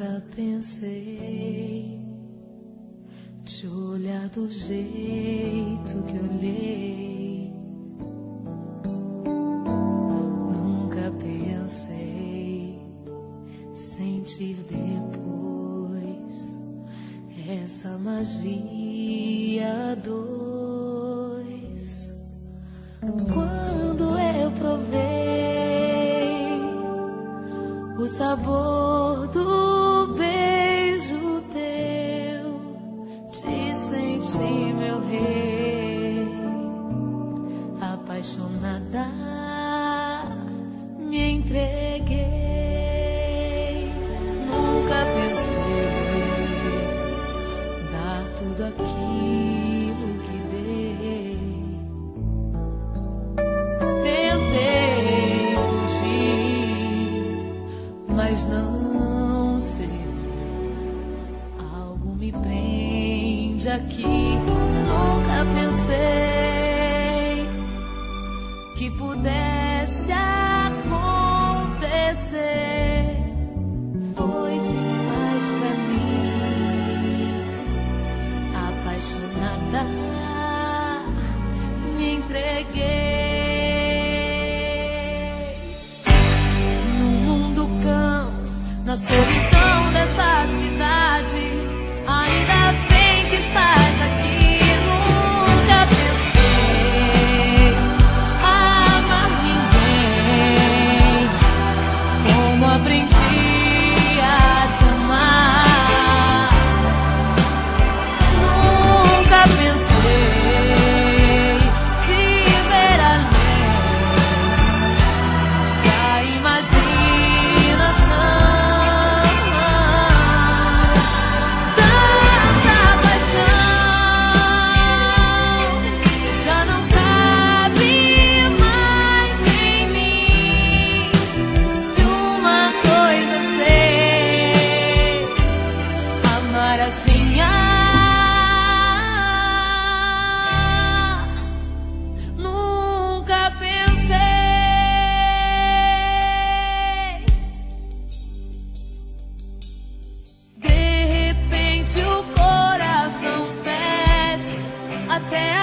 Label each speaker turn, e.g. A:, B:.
A: Nunca pensei te olhar do jeito que olhei. Nunca pensei sentir depois essa magia a dois. Quando eu provei o sabor do beijo teu, te senti meu rei, apaixonada me entreguei. Nunca pensei dar tudo aquilo que dei. Tentei fugir, mas não sei, algo me prende aqui. Nunca pensei que pudesse acontecer. Foi demais pra mim, apaixonada me entreguei. No mundo cão, na solidão dessa cidade, ainda bem que estás aqui. Nunca pensei amar ninguém como aprendi a te amar. Nunca pensei viver além da imaginação. Tanta paixão já não cabe mais em mim. E uma coisa sei, amar assim, nunca pensei. De repente o coração pede até